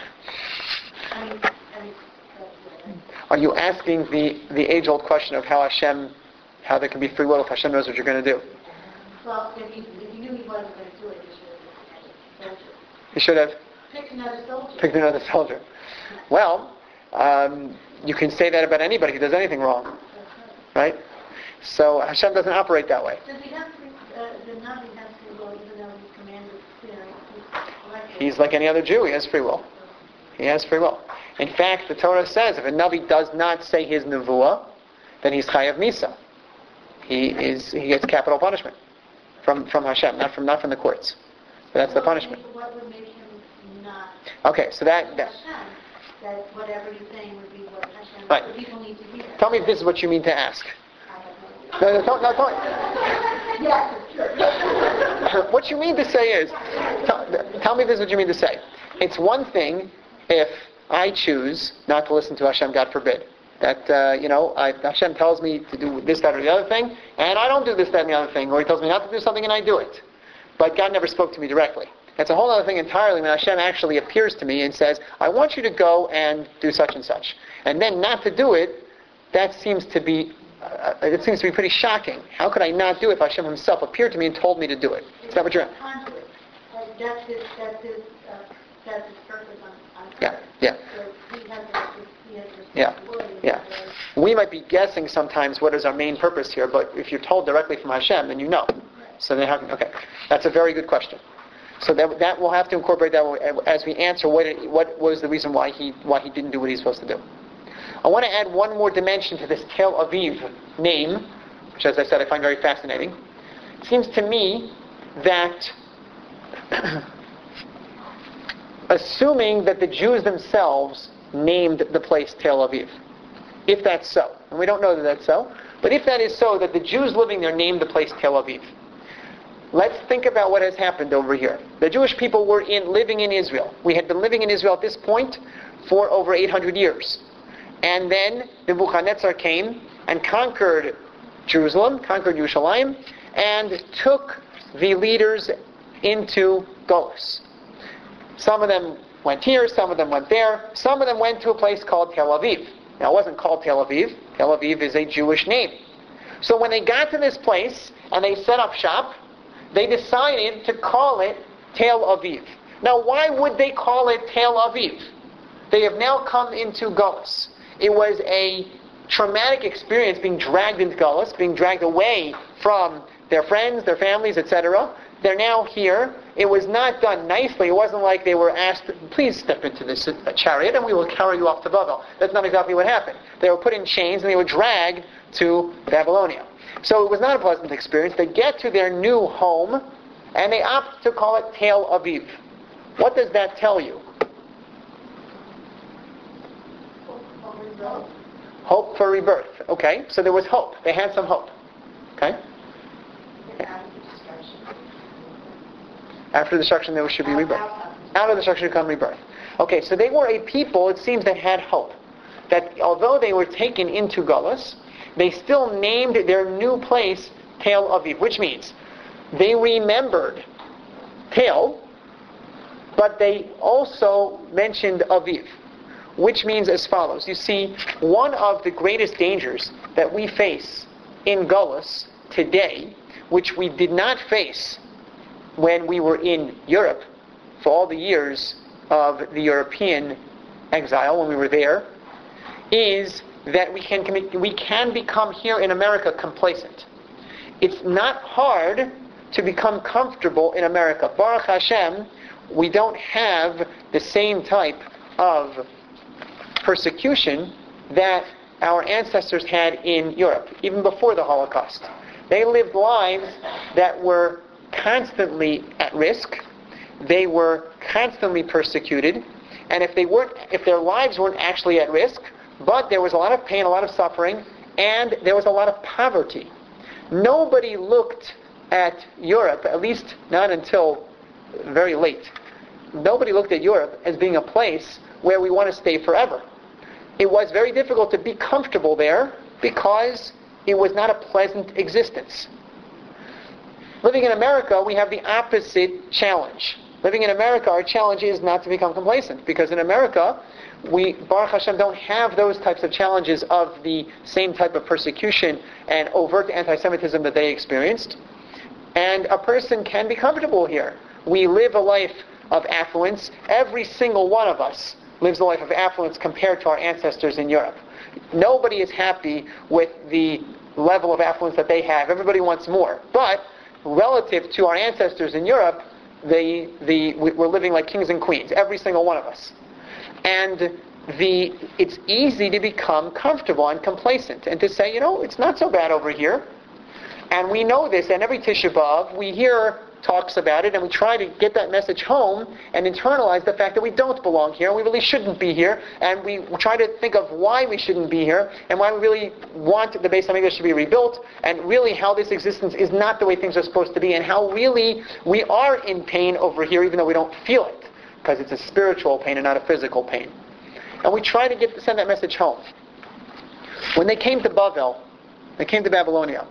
I mean, I mean, that's it. Are you asking the, the age-old question of how Hashem, how there can be free will if Hashem knows what you're going to do? Well, if he, if he knew he wasn't going to do it, he should have soldier. He should have Pick another soldier. picked another soldier. Well, um, you can say that about anybody who does anything wrong, right? So Hashem doesn't operate that way. Does he have free, uh, the Navi has free will even though he's commanded, you know, he's elected? He's like any other Jew. He has free will. He has free will. In fact, the Torah says if a Navi does not say his nevuah, then he's chayav misa. He is he gets capital punishment from, from Hashem, not from not from the courts. But that's the punishment. What would make him not? Okay, so that, that Hashem, that whatever he's saying would be what Hashem, Right. what people need to hear. tell me if this is what you mean to ask. I have no No, no, don't, no, don't. Yes, it's true. What you mean to say is, tell, tell me if this is what you mean to say. It's one thing if I choose not to listen to Hashem, God forbid. That, uh, you know, I, Hashem tells me to do this, that, or the other thing, and I don't do this, that, and the other thing, or He tells me not to do something and I do it. But God never spoke to me directly. That's a whole other thing entirely when Hashem actually appears to me and says, I want you to go and do such and such. And then not to do it, that seems to be, uh, it seems to be pretty shocking. How could I not do it if Hashem Himself appeared to me and told me to do it? Is that what you're... Conduit. Like, that's his, that's his, uh, that's his purpose on, on Yeah, yeah. So he has a, he has a Yeah, responsibility. yeah. We might be guessing sometimes what is our main purpose here, but if you're told directly from Hashem, then you know. So they have, okay, that's a very good question. So that that we'll have to incorporate that as we answer what it, what was the reason why he why he didn't do what he's supposed to do. I want to add one more dimension to this Tel Aviv name, which, as I said, I find very fascinating. It seems to me that assuming that the Jews themselves named the place Tel Aviv, if that's so, and we don't know that that's so, but if that is so, that the Jews living there named the place Tel Aviv, let's think about what has happened over here. The Jewish people were in living in Israel. We had been living in Israel at this point for over eight hundred years. And then Nebuchadnezzar came and conquered Jerusalem, conquered Yerushalayim, and took the leaders into Golus. Some of them went here, some of them went there, some of them went to a place called Tel Aviv. Now, it wasn't called Tel Aviv. Tel Aviv is a Jewish name. So when they got to this place and they set up shop, they decided to call it Tel Aviv. Now, why would they call it Tel Aviv? They have now come into Golus. It was a traumatic experience being dragged into Golus, being dragged away from their friends, their families, et cetera. They're now here it was not done nicely. It wasn't like they were asked, please step into this uh, chariot and we will carry you off to Babel. That's not exactly what happened. They were put in chains and they were dragged to Babylonia. So it was not a pleasant experience. They get to their new home and they opt to call it Tel Aviv. What does that tell you? Hope for rebirth. Okay, so there was hope. They had some hope. Okay? After the destruction, there should be rebirth. Out of the destruction should come rebirth. Okay, so they were a people, it seems, that had hope. That although they were taken into Galus, they still named their new place Tel Aviv, which means they remembered Tel, but they also mentioned Aviv, which means as follows. You see, one of the greatest dangers that we face in Galus today, which we did not face when we were in Europe for all the years of the European exile when we were there, is that we can we can become here in America complacent. It's not hard to become comfortable in America. Baruch Hashem, we don't have the same type of persecution that our ancestors had in Europe, even before the Holocaust. They lived lives that were constantly at risk. They were constantly persecuted, and if they weren't, if their lives weren't actually at risk, but there was a lot of pain, a lot of suffering, and there was a lot of poverty. Nobody looked at Europe, at least not until very late. Nobody looked at Europe as being a place where we want to stay forever. It was very difficult to be comfortable there because it was not a pleasant existence. Living in America, we have the opposite challenge. Living in America, our challenge is not to become complacent, because in America, we, Baruch Hashem, don't have those types of challenges of the same type of persecution and overt anti-Semitism that they experienced. And a person can be comfortable here. We live a life of affluence. Every single one of us lives a life of affluence compared to our ancestors in Europe. Nobody is happy with the level of affluence that they have. Everybody wants more. But relative to our ancestors in Europe, they, the, we're living like kings and queens, every single one of us. And the, it's easy to become comfortable and complacent and to say, you know, it's not so bad over here. And we know this, and every Tisha B'Av, we hear talks about it, and we try to get that message home and internalize the fact that we don't belong here, and we really shouldn't be here, and we try to think of why we shouldn't be here, and why we really want the Beis HaMikdash to be rebuilt, and really how this existence is not the way things are supposed to be, and how really we are in pain over here, even though we don't feel it, because it's a spiritual pain and not a physical pain. And we try to get send that message home. When they came to Bavel, they came to Babylonia,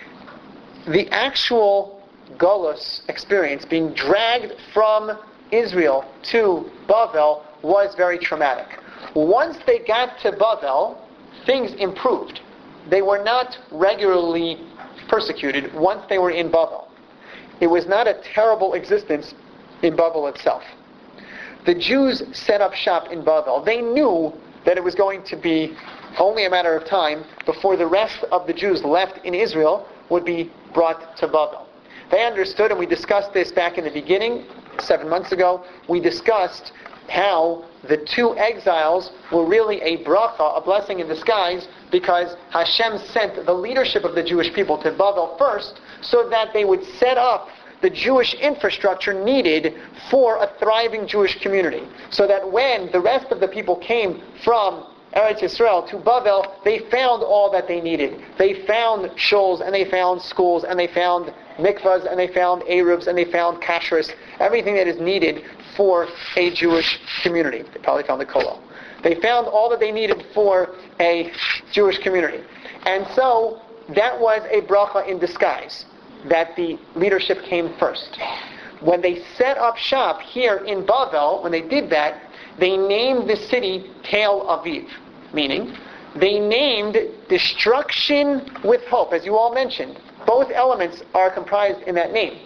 the actual Golus experience, being dragged from Israel to Bavel, was very traumatic. Once they got to Bavel, things improved. They were not regularly persecuted once they were in Bavel. It was not a terrible existence in Bavel itself. The Jews set up shop in Bavel. They knew that it was going to be only a matter of time before the rest of the Jews left in Israel would be brought to Bavel. They understood, and we discussed this back in the beginning, seven months ago. We discussed how the two exiles were really a bracha, a blessing in disguise, because Hashem sent the leadership of the Jewish people to Bavel first, so that they would set up the Jewish infrastructure needed for a thriving Jewish community. So that when the rest of the people came from Eretz Yisrael to Bavel, they found all that they needed. They found shuls, and they found schools, and they found mikvahs, and they found eruvs, and they found kashrus, everything that is needed for a Jewish community. They probably found the kollel. They found all that they needed for a Jewish community. And so that was a bracha in disguise, that the leadership came first. When they set up shop here in Bavel, when they did that, they named the city Tel Aviv, meaning they named destruction with hope, as you all mentioned. Both elements are comprised in that name.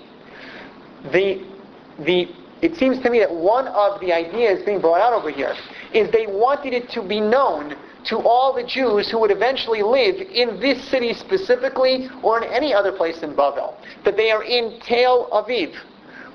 The, the, it seems to me that one of the ideas being brought out over here is they wanted it to be known to all the Jews who would eventually live in this city specifically, or in any other place in Bavel, that they are in Tel Aviv,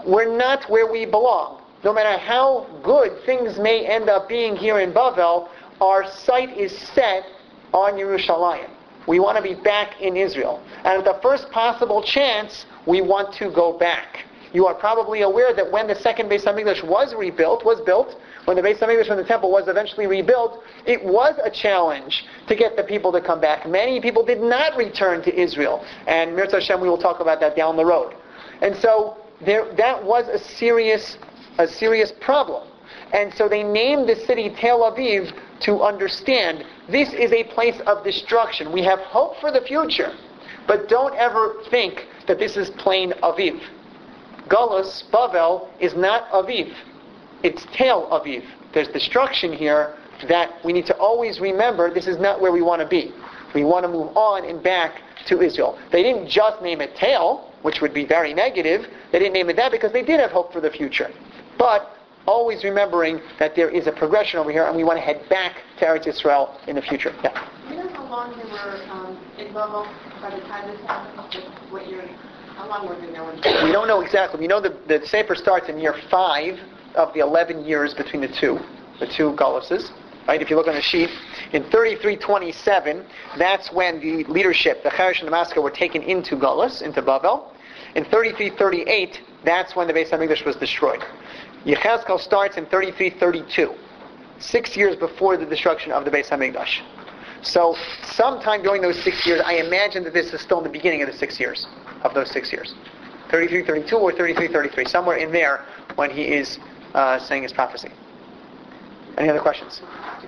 we're not where we belong. No matter how good things may end up being here in Bavel, our sight is set on Yerushalayim. We want to be back in Israel. And at the first possible chance, we want to go back. You are probably aware that when the second Beis HaMikdash was rebuilt, was built, when the Beis HaMikdash from the temple was eventually rebuilt, it was a challenge to get the people to come back. Many people did not return to Israel. And Mirza Hashem, we will talk about that down the road. And so there, that was a serious, a serious problem. And so they named the city Tel Aviv to understand this is a place of destruction. We have hope for the future, but don't ever think that this is plain Aviv. Galus, Bavel, is not Aviv. It's Tel Aviv. There's destruction here that we need to always remember this is not where we want to be. We want to move on and back to Israel. They didn't just name it Tel, which would be very negative. They didn't name it that because they did have hope for the future. But always remembering that there is a progression over here and we want to head back to Eretz Yisrael in the future. Yeah. Do you know how long they were um, in Bavel by the time this happened? Just what year? How long were they there? We don't know exactly. We know the, the Sefer starts in year five of the eleven years between the two, the two Galuses. Right? If you look on the sheet, in thirty-three twenty-seven, that's when the leadership, the Cheresh and the Maskah, were taken into Galus, into Bavel. In thirty-three thirty-eight, that's when the Beis HaMikdash was destroyed. Yechezkel starts in thirty-three thirty-two, six years before the destruction of the Beis HaMikdash. So, sometime during those six years, I imagine that this is still in the beginning of the six years, of those six years. thirty-three thirty-two or thirty-three thirty-three, somewhere in there when he is uh, saying his prophecy. Any other questions?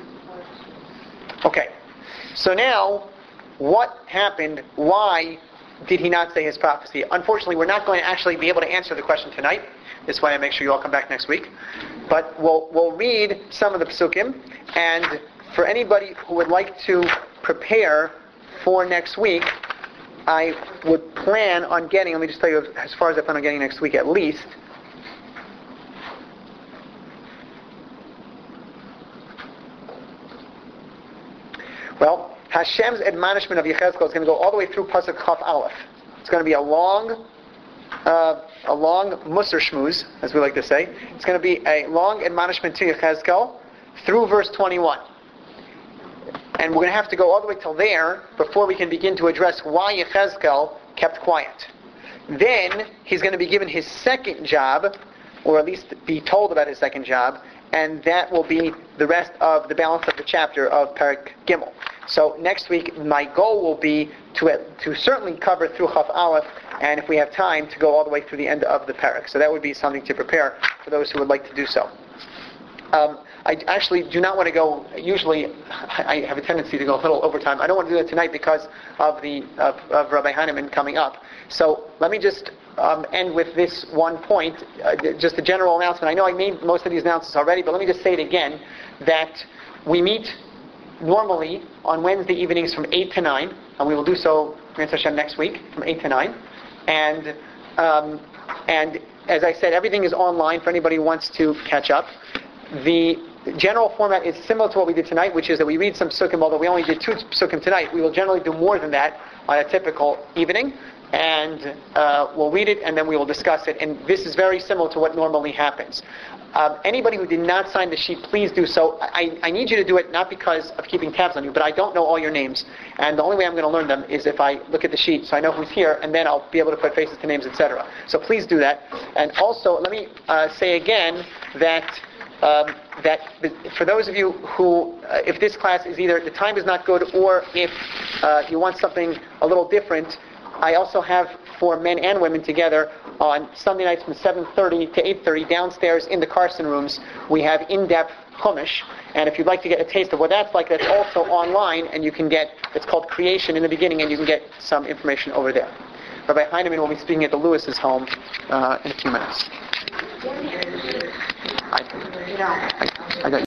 Okay. So now, what happened? Why did he not say his prophecy? Unfortunately, we're not going to actually be able to answer the question tonight. This way I make sure you all come back next week. But we'll we'll read some of the psukim, and for anybody who would like to prepare for next week, I would plan on getting, let me just tell you as far as I plan on getting next week at least, well, Hashem's admonishment of Yechezkel is going to go all the way through Pasuk Chaf Aleph. It's going to be a long Uh, a long Musar Shmuz, as we like to say. It's going to be a long admonishment to Yechezkel through verse twenty-one. And we're going to have to go all the way till there before we can begin to address why Yechezkel kept quiet. Then he's going to be given his second job, or at least be told about his second job, and that will be the rest of the balance of the chapter of Parak Gimel. So next week, my goal will be to to certainly cover through Chaf Aleph, and if we have time, to go all the way through the end of the parak. So that would be something to prepare for those who would like to do so. Um, I actually do not want to go. Usually, I have a tendency to go a little overtime. I don't want to do that tonight because of the of, of Rabbi Heinemann coming up. So let me just um, end with this one point, uh, just a general announcement. I know I made most of these announcements already, but let me just say it again: that we meet normally on Wednesday evenings from eight to nine, and we will do so, Mirza Hashem, next week from eight to nine. And um, and as I said, everything is online for anybody who wants to catch up. The general format is similar to what we did tonight, which is that we read some psukim. Although we only did two psukim tonight, we will generally do more than that on a typical evening. And uh, we'll read it, and then we will discuss it. And this is very similar to what normally happens. Um, anybody who did not sign the sheet, please do so. I, I need you to do it not because of keeping tabs on you, but I don't know all your names. And the only way I'm going to learn them is if I look at the sheet so I know who's here, and then I'll be able to put faces to names, et cetera. So please do that. And also, let me uh, say again that um, that for those of you who, uh, if this class is either the time is not good or if uh, you want something a little different, I also have for men and women together on Sunday nights from seven thirty to eight thirty downstairs in the Carson rooms. We have in-depth Chumash, and if you'd like to get a taste of what that's like, that's also online, and you can get, it's called Creation in the beginning, and you can get some information over there. Rabbi Heinemann will be speaking at the Lewis's home uh, in a few minutes. I, I, I got